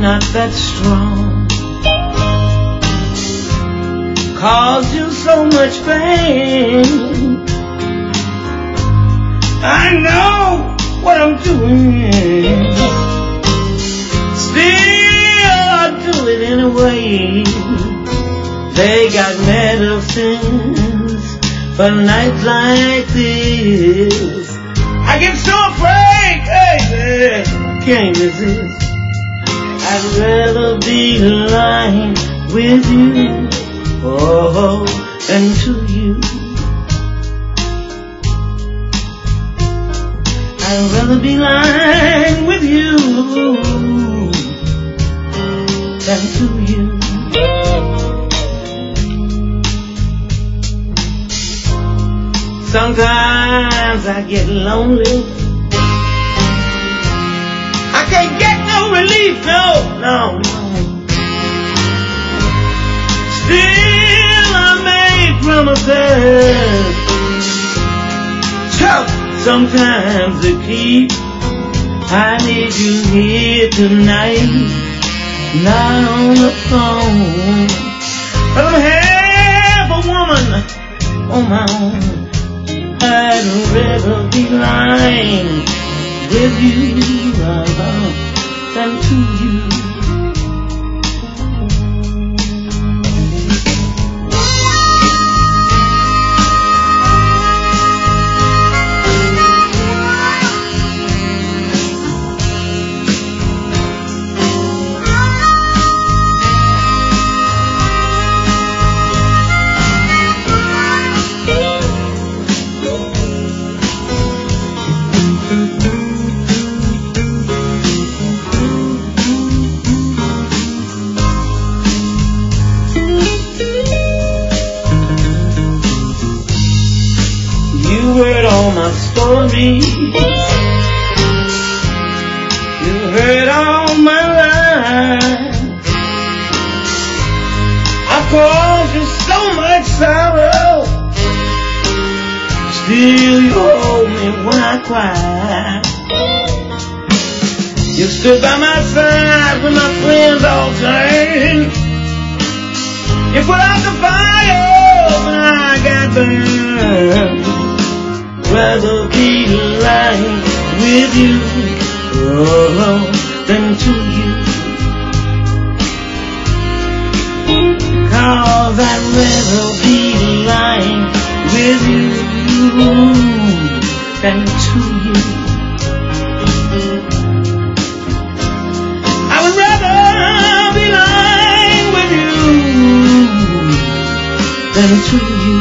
not that strong, caused you so much pain. I know what I'm doing, still I do it anyway. They got medicines for nights like this. I get so afraid, baby, I can't resist. I'd rather be lying with you, oh, than to you. I'd rather be lying with you than to you. Sometimes I get lonely. I can't get no relief, no. Still I make promises, tough sometimes to keep. I need you here tonight, not on the phone. But I'm half a woman on my own. I'd rather be lying with you than to you. You heard all my lies. I caused you so much sorrow. Still you hold me when I cry. You stood by my side when my friends all turned. You put out the fire when I got burned. Rather be lying with you, oh, than to you. Cause I'd rather be lying with you than to you. I would rather be lying with you than to you.